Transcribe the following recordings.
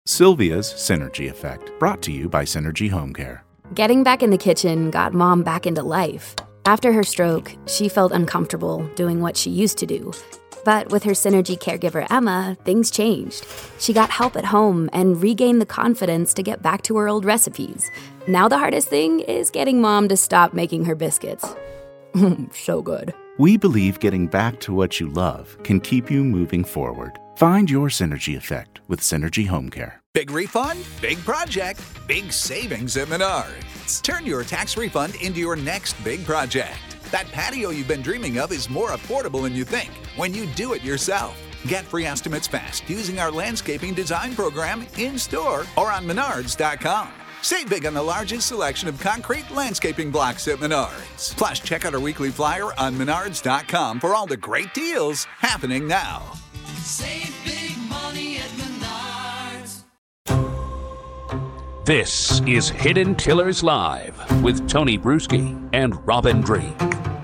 Sylvia's Synergy Effect, brought to you by Synergy Home Care. Getting back in the kitchen got Mom back into life. After her stroke, she felt uncomfortable doing what she used to do. But with her Synergy caregiver, Emma, things changed. She got help at home and regained the confidence to get back to her old recipes. Now the hardest thing is getting Mom to stop making her biscuits. So good. We believe getting back to what you love can keep you moving forward. Find your Synergy Effect with Synergy Home Care. Big refund, big project, big savings at Menards. Turn your tax refund into your next big project. That patio you've been dreaming of is more affordable than you think when you do it yourself. Get free estimates fast using our landscaping design program in-store or on Menards.com. Save big on the largest selection of concrete landscaping blocks at Menards. Plus, check out our weekly flyer on Menards.com for all the great deals happening now. Save big money at Menards. This is Hidden Killers Live with Tony Bruschi and Robin Drake.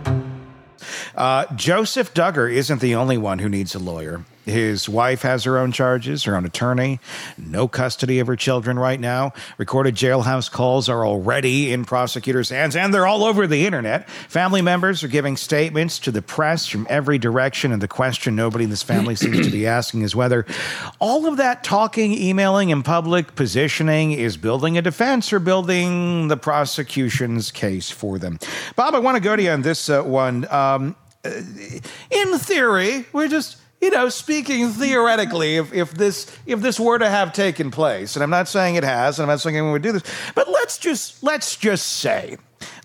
Joseph Duggar isn't the only one who needs a lawyer. His wife has her own charges, her own attorney, no custody of her children right now. Recorded jailhouse calls are already in prosecutors' hands, and they're all over the internet. Family members are giving statements to the press from every direction, and the question nobody in this family seems to be asking is whether all of that talking, emailing, and public positioning is building a defense or building the prosecution's case for them. Bob, I want to go to you on this one. In theory, we're just... speaking theoretically, if this were to have taken place, and I'm not saying it has, and I'm not saying anyone would do this, but let's just say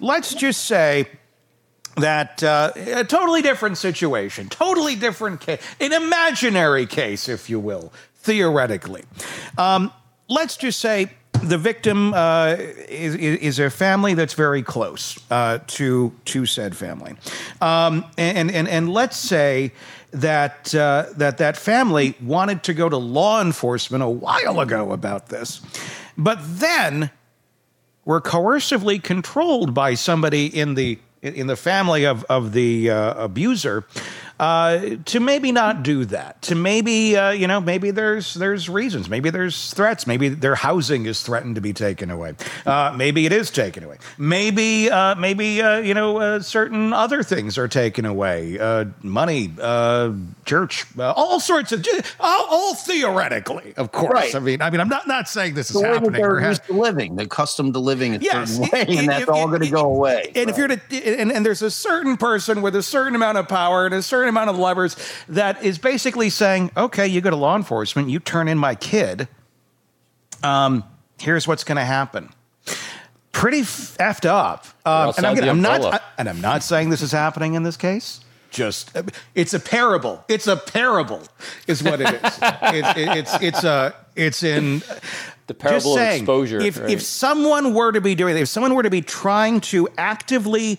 that a totally different situation, totally different case, an imaginary case, if you will, theoretically. Let's just say the victim is a family that's very close to said family, and let's say that family wanted to go to law enforcement a while ago about this, but then were coercively controlled by somebody in the family of the abuser to maybe not do that. To maybe maybe there's reasons. Maybe there's threats. Maybe their housing is threatened to be taken away. Maybe it is taken away. Maybe certain other things are taken away. Money, church, all sorts of all theoretically, of course. Right. I mean, I'm not saying this is the way happening. that they're used to living, they're accustomed to living a certain way, and that's all going to go away. And if you're and there's a certain person with a certain amount of power and a certain amount of levers that is basically saying, okay, you go to law enforcement, you turn in my kid, here's what's going to happen. Pretty effed up. And I'm not saying this is happening in this case. Just, it's a parable. It's a parable, is what it is. It's in the parable of exposure. If someone were to be doing, if someone were to be trying to actively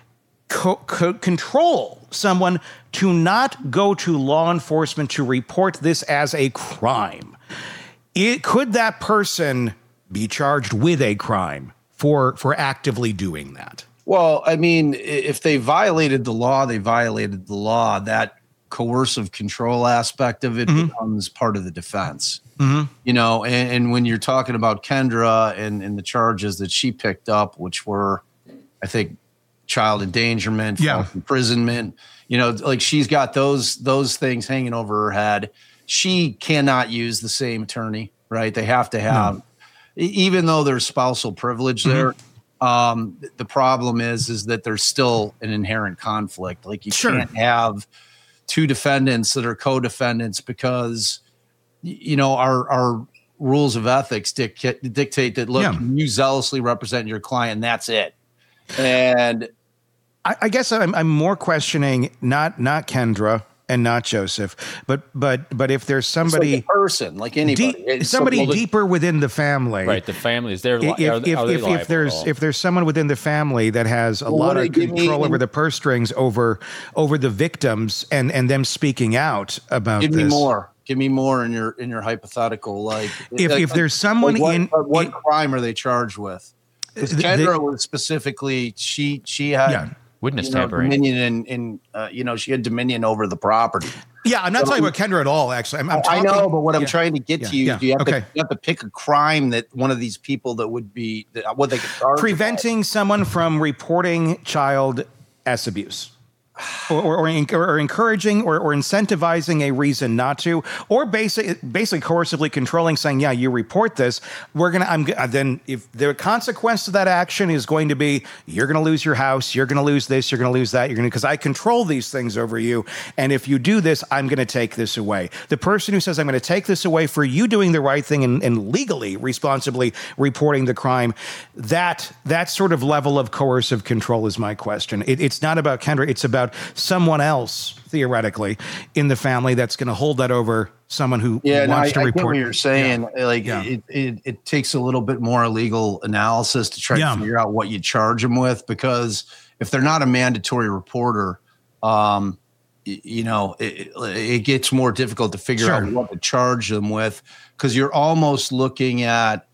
control someone to not go to law enforcement to report this as a crime, could that person be charged with a crime for actively doing that? Well, I mean, if they violated the law, they violated the law. That coercive control aspect of it becomes part of the defense. And when you're talking about Kendra and the charges that she picked up, which were, I think, child endangerment, false imprisonment, like she's got those things hanging over her head. She cannot use the same attorney, right? They have to have, even though there's spousal privilege there. The problem is that there's still an inherent conflict. Like you can't have two defendants that are co-defendants because, our rules of ethics dictate that, look, you zealously represent your client and that's it. And I guess I'm more questioning not Kendra and not Joseph, but if there's somebody, like a person, like anybody, somebody deeper within the family, right? The family is there. If there's someone within the family that has a lot of control over the purse strings over the victims and them speaking out about this. Give me more in your hypothetical. Like if there's someone what crime are they charged with? Because Kendra was specifically she had. Witness tampering. Dominion and she had dominion over the property. Yeah, I'm not talking about Kendra at all, actually. I'm talking, I know, but what I'm trying to get to you is you have to pick a crime that one of these people that would be what they could charge. Preventing someone from reporting child S abuse. Or encouraging or incentivizing a reason not to, or basically coercively controlling, saying, yeah, you report this, then if the consequence of that action is going to be, you're going to lose your house, you're going to lose this, you're going to lose that, because I control these things over you, and if you do this, I'm going to take this away. The person who says, I'm going to take this away for you doing the right thing and legally, responsibly reporting the crime, that sort of level of coercive control is my question. It's not about Kendra, it's about someone else, theoretically, in the family that's going to hold that over someone who wants to report. Get what you're saying. It takes a little bit more legal analysis to try to figure out what you charge them with, because if they're not a mandatory reporter, it gets more difficult to figure out what to charge them with, because you're almost looking at,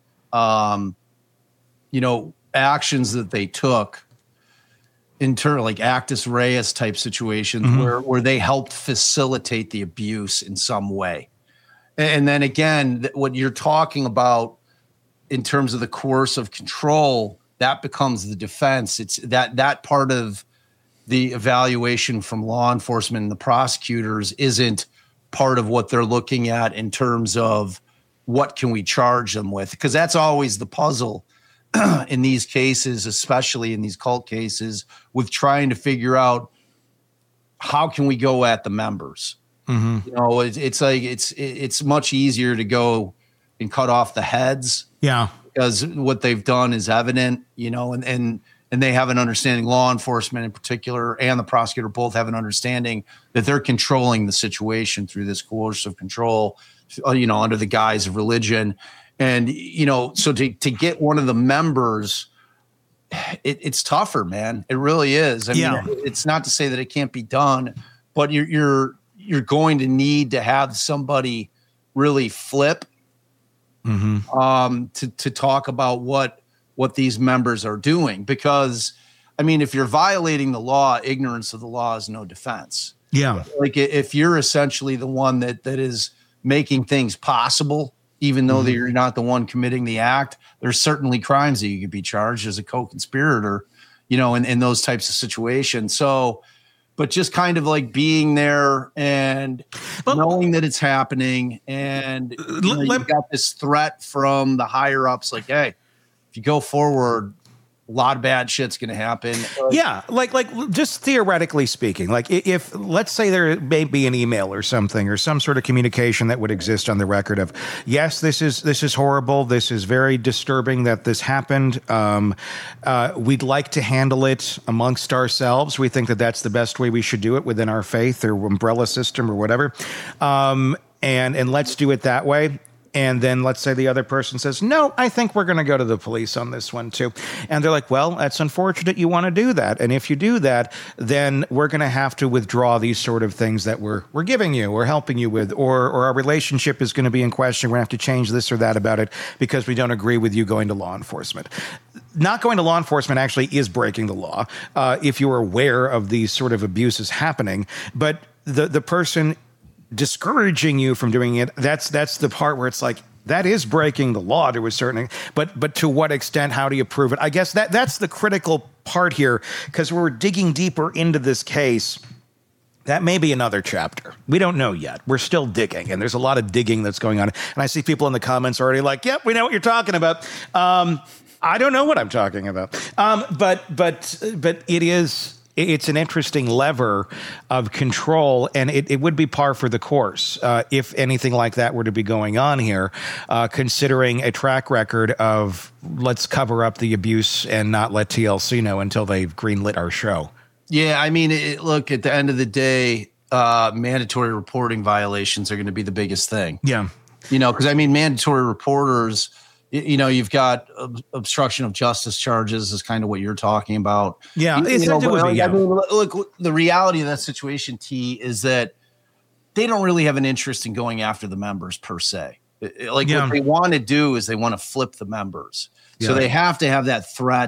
actions that they took in turn, like actus reus type situations where they helped facilitate the abuse in some way. And then again, what you're talking about in terms of the coercive control, that becomes the defense. It's that part of the evaluation from law enforcement and the prosecutors isn't part of what they're looking at in terms of what can we charge them with, because that's always the puzzle in these cases, especially in these cult cases, with trying to figure out how can we go at the members. It's much easier to go and cut off the heads, because what they've done is evident, and they have an understanding, law enforcement in particular and the prosecutor both have an understanding that they're controlling the situation through this coercive control, under the guise of religion. And, so to get one of the members, it's tougher, man. It really is. I mean, it's not to say that it can't be done, but you're going to need to have somebody really flip to talk about what these members are doing. Because, I mean, if you're violating the law, ignorance of the law is no defense. Yeah. Like if you're essentially the one that is making things possible, even though you're not the one committing the act, there's certainly crimes that you could be charged as a co-conspirator, in those types of situations. So, but just kind of like being there and knowing that it's happening, and you've got this threat from the higher ups, like, hey, if you go forward, a lot of bad shit's going to happen. Like just theoretically speaking, like if let's say there may be an email or something or some sort of communication that would exist on the record of, yes, this is horrible. This is very disturbing that this happened. We'd like to handle it amongst ourselves. We think that that's the best way we should do it within our faith or umbrella system or whatever. And let's do it that way. And then let's say the other person says, no, I think we're going to go to the police on this one too. And they're like, well, that's unfortunate you want to do that. And if you do that, then we're going to have to withdraw these sort of things that we're giving you or helping you with, or our relationship is going to be in question. We're going to have to change this or that about it because we don't agree with you going to law enforcement. Not going to law enforcement actually is breaking the law if you're aware of these sort of abuses happening. But the person discouraging you from doing it, that's the part where it's like, that is breaking the law to a certain, but to what extent, how do you prove it? I guess that's the critical part here, because we're digging deeper into this case. That may be another chapter. We don't know yet. We're still digging, and there's a lot of digging that's going on. And I see people in the comments already like, yep, we know what you're talking about. I don't know what I'm talking about. But it's an interesting lever of control, and it would be par for the course if anything like that were to be going on here, considering a track record of let's cover up the abuse and not let TLC know until they've greenlit our show. Yeah, I mean, look, at the end of the day, mandatory reporting violations are going to be the biggest thing. Yeah. Because, I mean, mandatory reporters, you've got obstruction of justice charges is kind of what you're talking about. Yeah. I mean, look, the reality of that situation, T, is that they don't really have an interest in going after the members per se. What they want to do is they want to flip the members. Yeah. So they have to have that threat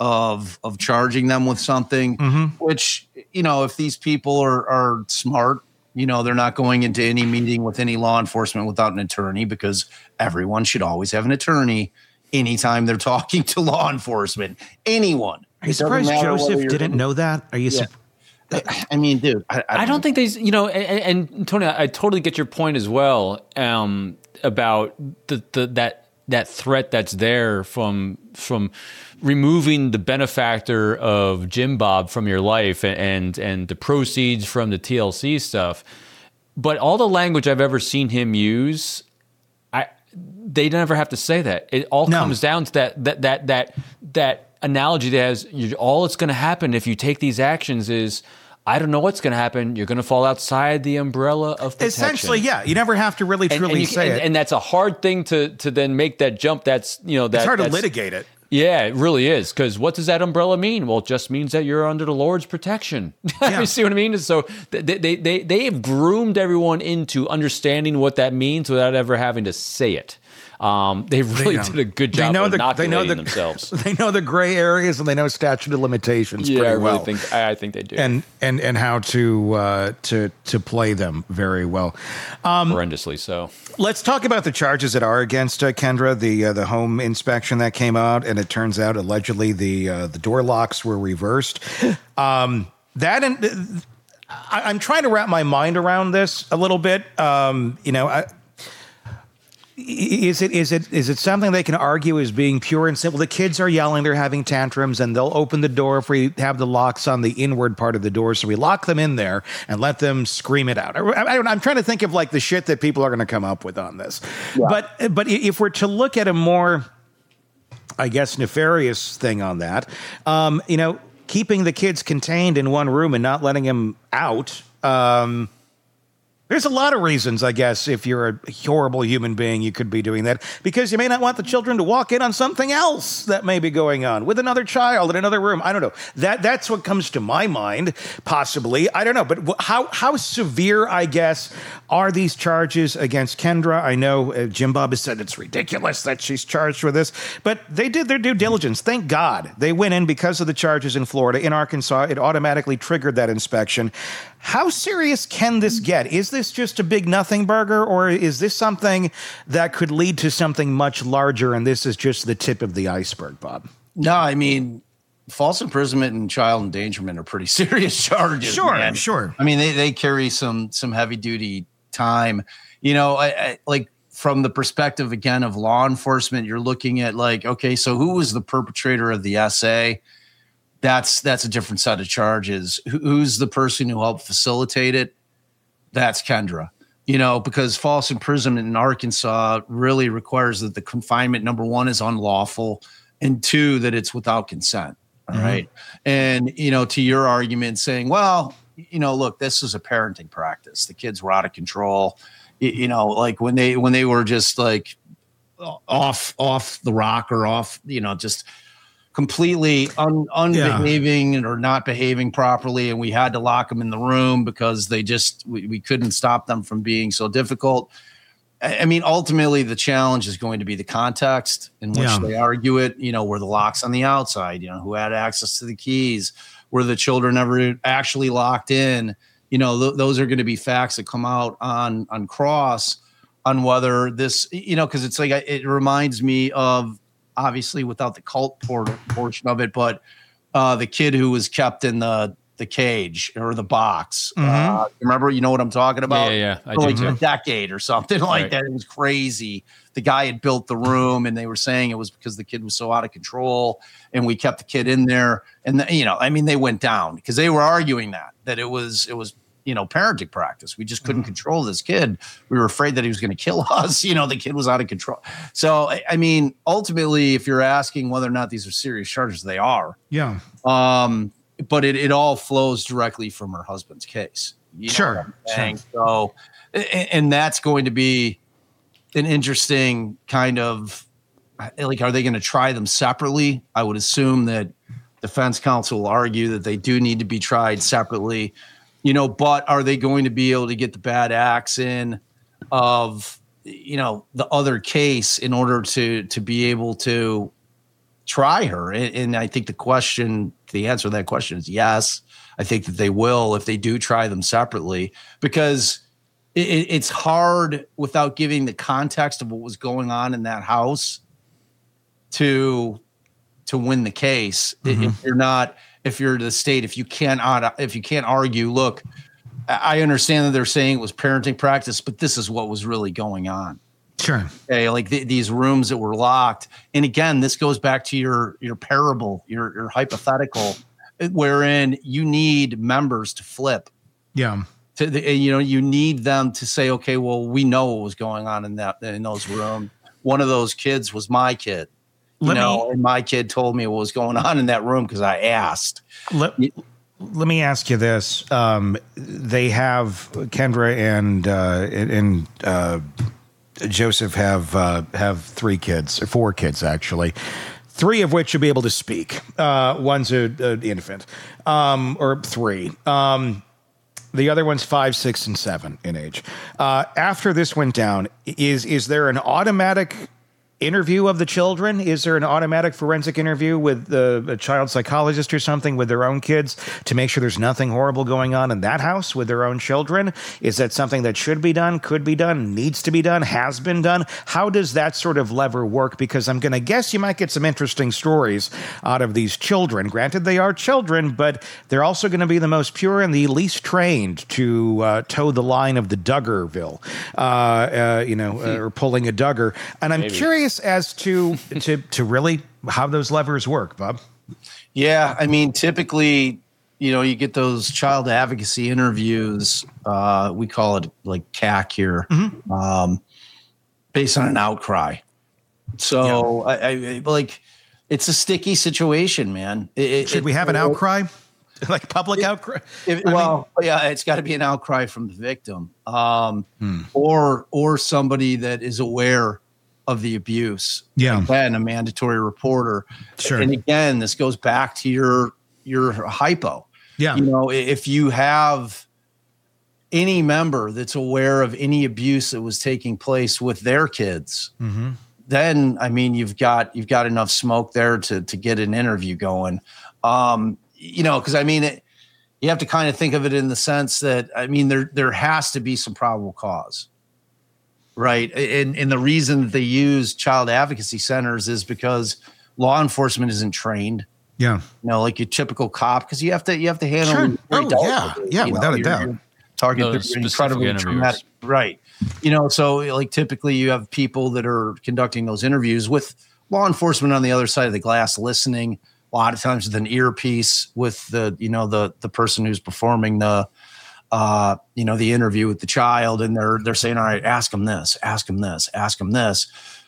of charging them with something, which, if these people are smart, they're not going into any meeting with any law enforcement without an attorney, because everyone should always have an attorney anytime they're talking to law enforcement. Anyone. Are you surprised Joseph didn't know that? Are you surprised? I mean, dude, I don't think they, and Tony, I totally get your point as well, about that threat that's there from removing the benefactor of Jim Bob from your life and the proceeds from the TLC stuff. But all the language I've ever seen him use, they never have to say that. It all comes down to that analogy that has all that's going to happen if you take these actions is, I don't know what's going to happen. You're going to fall outside the umbrella of protection. Essentially, yeah. You never have to really truly say it. And that's a hard thing to then make that jump. That's, it's hard to litigate it. Yeah, it really is. Because what does that umbrella mean? Well, it just means that you're under the Lord's protection. Yeah. You see what I mean? So they have groomed everyone into understanding what that means without ever having to say it. They really did a good job of inoculating themselves. They know the gray areas, and they know statute of limitations pretty well. I think they do. And how to play them very well. Horrendously so. Let's talk about the charges that are against Kendra, the home inspection that came out, and it turns out allegedly the door locks were reversed. I'm trying to wrap my mind around this a little bit. Is it something they can argue as being pure and simple? The kids are yelling, they're having tantrums, and they'll open the door if we have the locks on the inward part of the door. So we lock them in there and let them scream it out. I'm trying to think of like the shit that people are going to come up with on this. Yeah. But if we're to look at a more, I guess, nefarious thing on that, keeping the kids contained in one room and not letting them out. There's a lot of reasons, I guess, if you're a horrible human being, you could be doing that, because you may not want the children to walk in on something else that may be going on with another child in another room. I don't know. That's what comes to my mind, possibly. I don't know. But how severe, I guess, are these charges against Kendra? I know Jim Bob has said it's ridiculous that she's charged with this, but they did their due diligence. Thank God they went in because of the charges in Florida. In Arkansas, it automatically triggered that inspection. How serious can this get? Is this just a big nothing burger, or is this something that could lead to something much larger, and this is just the tip of the iceberg, Bob? No, I mean, false imprisonment and child endangerment are pretty serious charges. Sure, man. Sure. I mean, they carry some heavy duty time. I like from the perspective, again, of law enforcement, you're looking at like, okay, so who was the perpetrator of the essay? That's a different set of charges. Who's the person who helped facilitate it? That's Kendra. Because false imprisonment in Arkansas really requires that the confinement, number one, is unlawful, and two, that it's without consent. All right. And, to your argument saying, well, look, this is a parenting practice. The kids were out of control. Like when they were just like off the rock or off, just completely unbehaving or not behaving properly, and we had to lock them in the room because we couldn't stop them from being so difficult. I mean, ultimately, the challenge is going to be the context in which they argue it. Were the locks on the outside? Who had access to the keys? Were the children ever actually locked in? Those are going to be facts that come out on cross on whether this, because it's like it reminds me of, obviously without the cult portion of it, but the kid who was kept in the cage or the box. Remember, you know what I'm talking about? Yeah. For like a decade or something like that. It was crazy. The guy had built the room, and they were saying it was because the kid was so out of control, and we kept the kid in there. And they went down because they were arguing that it was parenting practice. We just couldn't control this kid. We were afraid that he was going to kill us. The kid was out of control. So, I mean, ultimately, if you're asking whether or not these are serious charges, they are. Yeah. But it all flows directly from her husband's case. Sure. So, and that's going to be an interesting kind of, like, are they going to try them separately? I would assume that defense counsel will argue that they do need to be tried separately. But are they going to be able to get the bad acts in of, the other case in order to be able to try her. And I think the answer to that question is yes. I think that they will if they do try them separately, because it's hard without giving the context of what was going on in that house to win the case. If you're the state, if you can't argue, look, I understand that they're saying it was parenting practice, but this is what was really going on. Sure. Okay, like these rooms that were locked. And again, this goes back to your parable, your hypothetical, wherein you need members to flip. Yeah. You need them to say, okay, well, we know what was going on in those rooms. One of those kids was my kid. And my kid told me what was going on in that room because I asked. Let me ask you this. They have Kendra and Joseph have 3 kids, or 4 kids actually, 3 of which should be able to speak. One's an infant, or 3. The other one's 5, 6, and 7 in age. After this went down, is there an automatic interview of the children? Is there an automatic forensic interview with a child psychologist or something with their own kids to make sure there's nothing horrible going on in that house with their own children? Is that something that should be done, could be done, needs to be done, has been done? How does that sort of lever work? Because I'm going to guess you might get some interesting stories out of these children. Granted, they are children, but they're also going to be the most pure and the least trained to toe the line of the Duggarville, or pulling a Duggar. And I'm curious as to really how those levers work, Bob. Yeah, I mean, typically, you get those child advocacy interviews. We call it like CAC here, based on an outcry. So I like, it's a sticky situation, man. Should we have an outcry? Like public outcry? It's got to be an outcry from the victim, or somebody that is aware of the abuse. Yeah. Again, a mandatory reporter. Sure. And again, this goes back to your hypo. Yeah. If you have any member that's aware of any abuse that was taking place with their kids, then I mean you've got enough smoke there to get an interview going. Because I mean you have to kind of think of it in the sense that I mean there has to be some probable cause. Right. And the reason that they use child advocacy centers is because law enforcement isn't trained. Yeah. Like your typical cop, because you have to handle. Sure. Without a doubt. You're talking to incredibly traumatic. Right. So like typically you have people that are conducting those interviews with law enforcement on the other side of the glass listening, a lot of times with an earpiece with the person who's performing the interview with the child, and they're saying, all right, ask him this, ask him this, ask him this.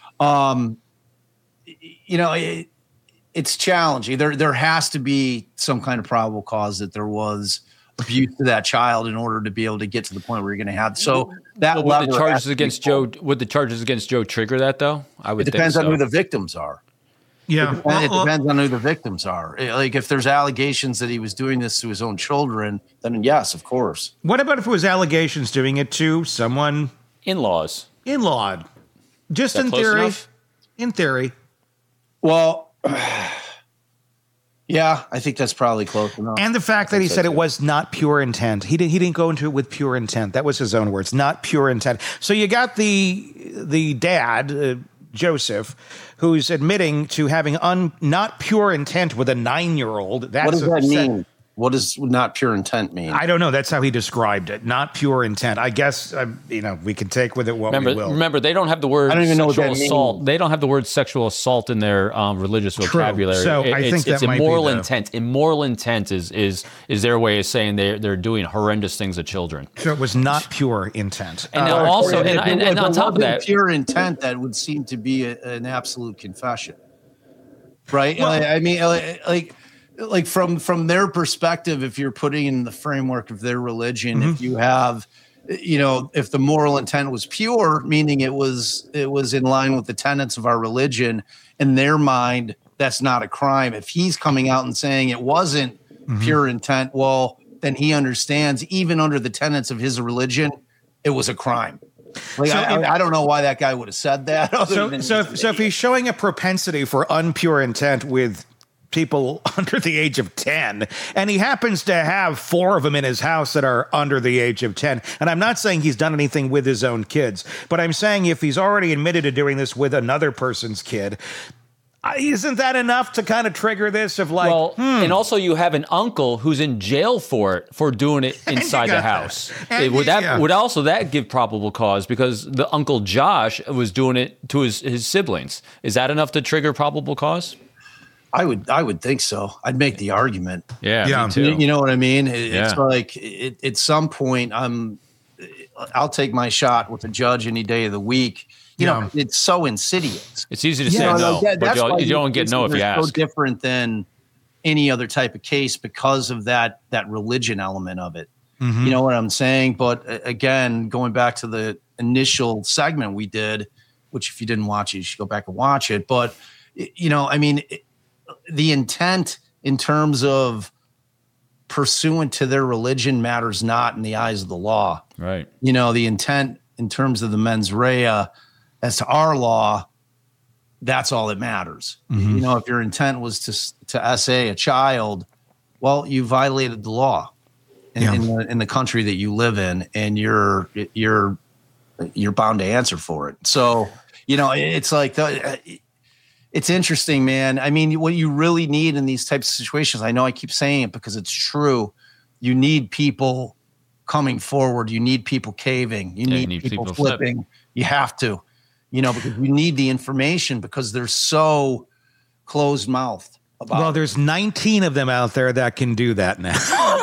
It's challenging. There has to be some kind of probable cause that there was abuse to that child in order to be able to get to the point where you're going to have. So that would the charges against Joe trigger that though? I would. It depends on who the victims are. Yeah. It depends on who the victims are. Like if there's allegations that he was doing this to his own children, then yes, of course. What about if it was allegations doing it to someone? In-laws. In-lawed. Just in theory. Enough? In theory. Well, yeah, I think that's probably close enough. And the fact that he said it was not pure intent. He didn't go into it with pure intent. That was his own words, not pure intent. So you got the dad, Joseph, who's admitting to having not pure intent with a 9-year-old. What does that mean? What does not pure intent mean? I don't know. That's how he described it. Not pure intent. I guess, we can take with it what we will. Remember, they don't have the word I don't even know what that assault. means. They don't have the word sexual assault in their religious vocabulary. So I think that it's might immoral be intent. Immoral intent is their way of saying they're doing horrendous things to children. So it was not pure intent. And also, and on top of that, pure intent, that would seem to be an absolute confession, right? Well, I mean, like from their perspective, if you're putting in the framework of their religion, if you have, if the moral intent was pure, meaning it was in line with the tenets of our religion, in their mind, that's not a crime. If he's coming out and saying it wasn't pure intent, well, then he understands even under the tenets of his religion, it was a crime. Like, I don't know why that guy would have said that. So if he's showing a propensity for unpure intent with people under the age of 10, and he happens to have 4 of them in his house that are under the age of 10, and I'm not saying he's done anything with his own kids, but I'm saying if he's already admitted to doing this with another person's kid, isn't that enough to kind of trigger this of like, and also you have an uncle who's in jail for doing it inside the house. Would that give probable cause because the Uncle Josh was doing it to his siblings? Is that enough to trigger probable cause? I would think so. I'd make the argument. Yeah. Me too. You know what I mean? It's like at some point I'll take my shot with a judge any day of the week. You know, it's so insidious. It's easy to say no, but you don't get no if you ask. So different than any other type of case because of that religion element of it. Mm-hmm. You know what I'm saying? But again, going back to the initial segment we did, which if you didn't watch it, you should go back and watch it. But, you know, I mean, the intent in terms of pursuant to their religion matters not in the eyes of the law. Right. You know, the intent in terms of the mens rea as to our law, that's all that matters. Mm-hmm. You know, if your intent was to essay a child, well, you violated the law in the country that you live in, and you're bound to answer for it. So, you know, it's like it's interesting, man. I mean, what you really need in these types of situations, I know I keep saying it because it's true. You need people coming forward. You need people caving. You need people flipping. You have to, you know, because you need the information because they're so closed-mouthed about it. Well, there's 19 of them out there that can do that now.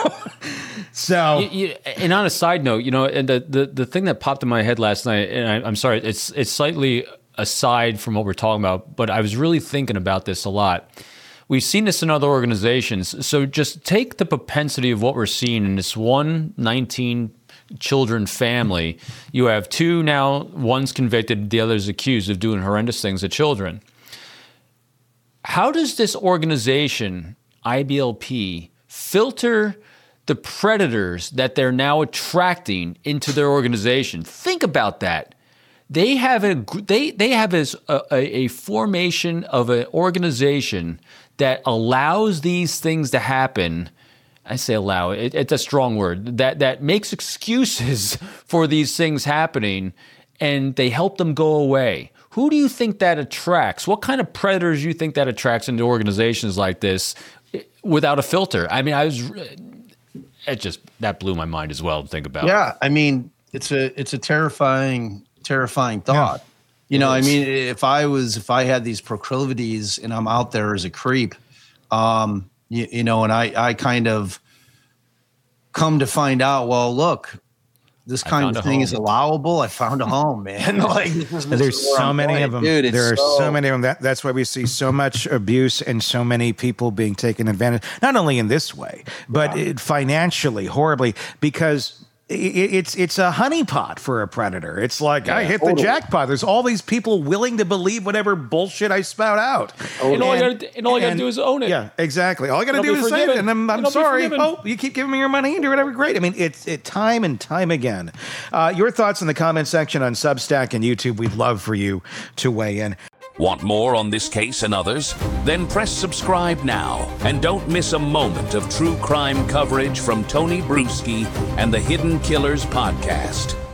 So, and on a side note, you know, and the thing that popped in my head last night, and I'm sorry, it's slightly aside from what we're talking about, but I was really thinking about this a lot. We've seen this in other organizations. So just take the propensity of what we're seeing in this 19 children family. You have 2 now, one's convicted, the other's accused of doing horrendous things to children. How does this organization, IBLP, filter the predators that they're now attracting into their organization? Think about that. They have a formation of an organization that allows these things to happen. I say allow, it's a strong word, that makes excuses for these things happening, and they help them go away. Who do you think that attracts? What kind of predators do you think that attracts into organizations like this without a filter? I mean, that blew my mind as well to think about. Yeah, I mean, it's a terrifying thought. Yeah. You know, I mean, if I had these proclivities and I'm out there as a creep, you know, and I kind of come to find out, well, look, this kind of thing is allowable. I found a home, man. Like, there's so many of them. Dude, there are so many of them. That's why we see so much abuse and so many people being taken advantage, not only in this way, but financially, horribly, because it's a honeypot for a predator. It's like, I hit the jackpot. There's all these people willing to believe whatever bullshit I spout out. And all I got to do is own it. Yeah, exactly. All I got to do is say it, and I'm sorry. Oh, you keep giving me your money and do whatever. Great. I mean, it's time and time again. Your thoughts in the comment section on Substack and YouTube. We'd love for you to weigh in. Want more on this case and others? Then press subscribe now and don't miss a moment of true crime coverage from Tony Bruschi and the Hidden Killers podcast.